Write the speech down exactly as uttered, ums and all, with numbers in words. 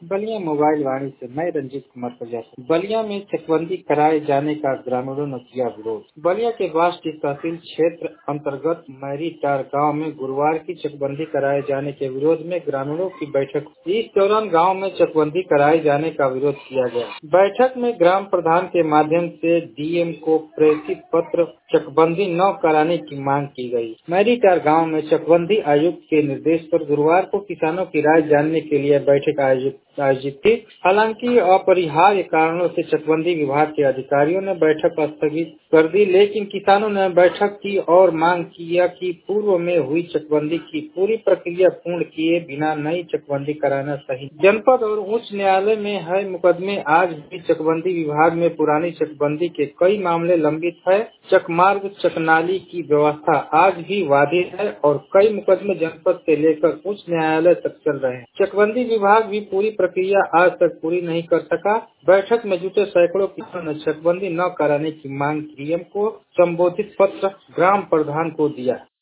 Ballia mobile वाणी से मैं रंजीत कुमार प्रजापति। बलिया में चकबंदी कराए जाने का ग्रामीणों ने किया विरोध। बलिया के बास्ती तहसील क्षेत्र अंतर्गत मैरीटार गांव में गुरुवार की चकबंदी कराए जाने के विरोध में ग्रामीणों की बैठक। इस दौरान गांव में चकबंदी कराए जाने का विरोध किया गया। बैठक में ग्राम प्रधान के माध्यम से डीएम को प्रेषित पत्र चकबंदी न कराने की मांग की गई। मैरीटार गांव में चकबंदी आयुक्त के निर्देश पर गुरुवार को किसानों की राय जानने के लिए बैठक आयोजित आयोजित थी। हालांकि अपरिहार्य कारणों से चकबंदी विभाग के अधिकारियों ने बैठक स्थगित कर दी, लेकिन किसानों ने बैठक की और मांग किया कि पूर्व में हुई चकबंदी की पूरी प्रक्रिया पूर्ण किए बिना नई चकबंदी कराना सही। जनपद और उच्च न्यायालय में है मुकदमे। आज भी चकबंदी विभाग में पुरानी चकबंदी के कई मामले लंबित है। चकमार्ग चकनाली की व्यवस्था आज भी बाधित है और कई मुकदमे जनपद से लेकर उच्च न्यायालय तक चल रहे हैं। चकबंदी विभाग भी पूरी प्रक्रिया आज तक पूरी नहीं कर सका। बैठक में जुटे सैकड़ों किसानों ने चकबंदी न कराने की मांग डीएम को संबोधित पत्र ग्राम प्रधान को दिया।